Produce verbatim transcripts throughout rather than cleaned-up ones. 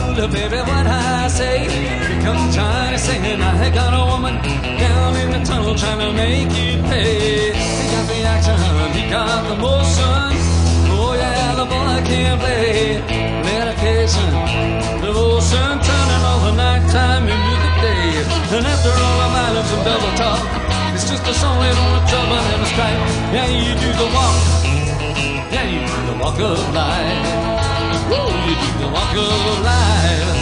look, baby, what I say. Here comes Johnny saying, I got a woman down in the tunnel trying to make it pay. He got the action, he got the motion. Oh yeah, the boy can play. Medication, devotion, turning all the nighttime into the day. And after all the violence and double talk, it's just a song that on a trouble and a stripe. Yeah, you do the walk. Yeah, you do the walk of life. Woo, you do the walk of life.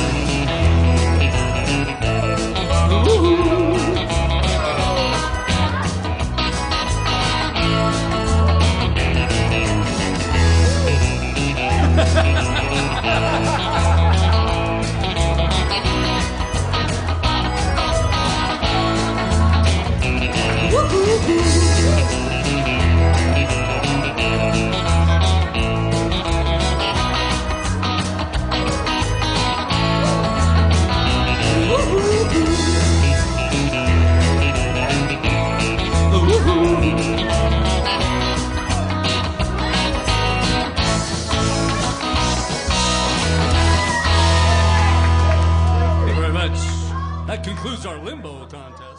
Ooh. That concludes our limbo contest.